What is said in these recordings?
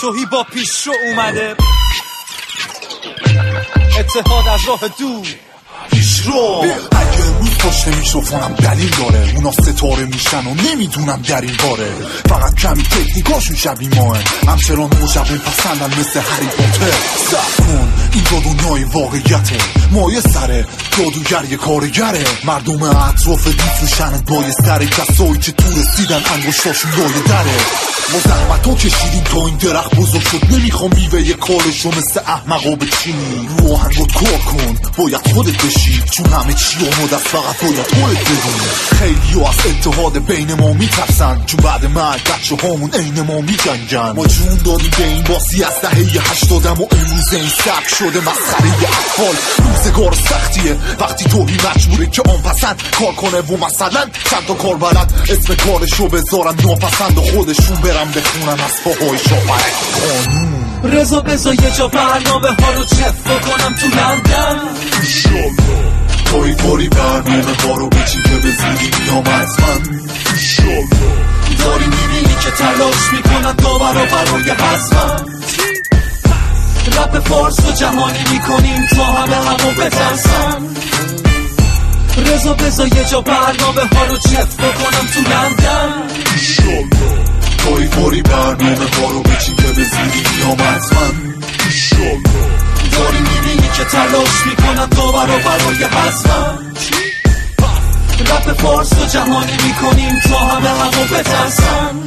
توهی با پیش رو اومده، اتحاد از راه دور پیش رو. اگه امروز پشت میکروفونم دلیل داره، اونا ستاره میشن و نمیدونم در این باره، فقط کمی تکنیکاشون شبیه ماه، همچنان مجبون پسندن مثل هری پاتر. صبر کن این دنیای واقعیته، مایه سره جادوگر یه کارگره، مردم اطراف دیفروشن بایستره، کسایی که تو رسیدن انگشتاشون لایه دره. ما زحمتو کشیدیم تا این درخت بزرگ شد، نمیخوام میوه یه کارشو مثل احمقا بچینی. رو آهنگات کار کن، باید خودت بشی، چون همه چی اومد از فقط باید خودت بدونی. خیلی از اتحاد بین ما میترسن، چون بعد مرگ بچه هامون عین ما میجنگن. ما جون دادیم به این باسی از دهه 80 و امروز این سبک شده مسخره اطفال. روزگار سختیه وقتی توهی مجبوره که آن پسند کار کنه و مثلا چند تا کار بلد اسم کارشو بذارن ناپسند و خودشون برن بخونن از پاهای شاپرک قانون. رضا بذار یه جا برنامه ها رو چف بکنم تو لندن، ایشالله توی باری برنامه ها رو بچین که به زودی میام از من. ایشالله داری میبینی که تلاش میکنن داورا برای حزمم، رپ فارس و جهانی میکنیم تا همه همو بترسن. رضا بذار یه جا برنامه ها رو چف بکنم تو لندن، ایشالله توی باری برنامه ها رو بچین که به زودی میام از من. ایشالله داری میبینی که تلاش میکنن داورا برای حزمم، رپ فارس و جهانی میکنیم تا همه همو بترسن.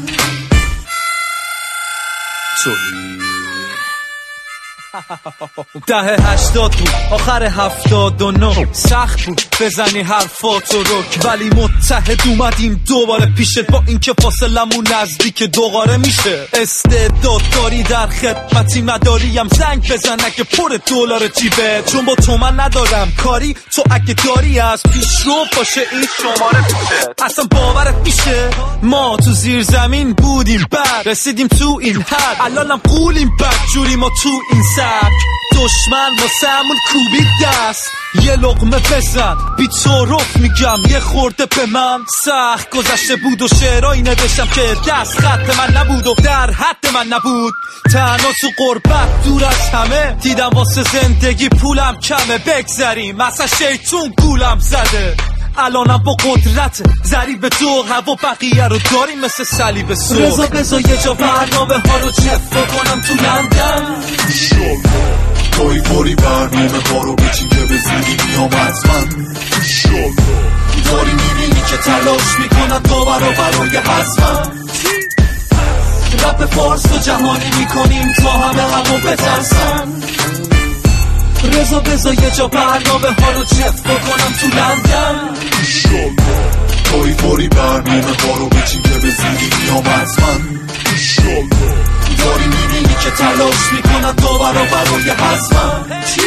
دهه 80 بود آخر 79، سخت بود بزنی حرفاتو رک، ولی متحد اومدیم دوباره پیشت، با اینکه فاصلمون نزدیک دوباره میشه. استعداد داری در خدمتی نداریم زنگ بزن اگه پر دلار جیبت، چون با تو من ندارم کاری، تو اگه داری از پیش رو باشه این شماره پیشت. اصلا باورت میشه ما تو زیر زمین بودیم بعد رسیدیم تو این حد، الانم قولیم بدجوری ما تو این سبک. دشمن واسمون کوبید دست، یه لقمه بزن بی تعارف میگم یه خورده به من. سخت گذشته بود و شعرهایی نوشتم که دست خط من نبود و در حد من نبود. تنها تو غربت دور از همه دیدم واسه زندگی پولم کمه، بگذریم اصلا شیطون گولم زده. الانم با قدرت ضریب دو هوا بقیه رو داریم مثل صلیب سرخ. رضا بذار یه جا برنامه ها رو چف بکنم تو لندن، ایشالله توی باری برنامه ها رو بچین که به زودی میام از من. ایشالله داری میبینی که تلاش میکنن داورا برای حزمم، رپ فارس و جهانی میکنیم تا همه همو بترسن. رضا بذار یه جا برنامه ها رو چف بکنم تو لندن، ایشالله توی باری برنامه ها رو بچین که به زودی میام از من. ایشالله داری میبینی که تلاش میکنن داورا برای حزمم،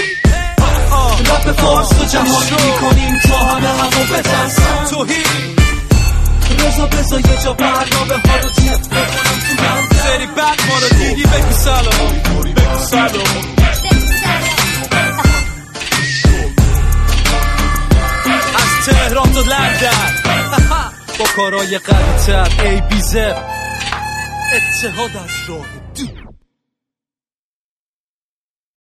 رپ فارس و جهانی میکنیم تا همه همو بترسن. توهی رضا بذار یه جا برنامه ها رو چف بکنم تو لندن. سری بعد ما رو دیدی بگو سلام، بگو سلام. تهران تا لندن با کارهای قوی‌تر، ای بی زد اتحاد از راه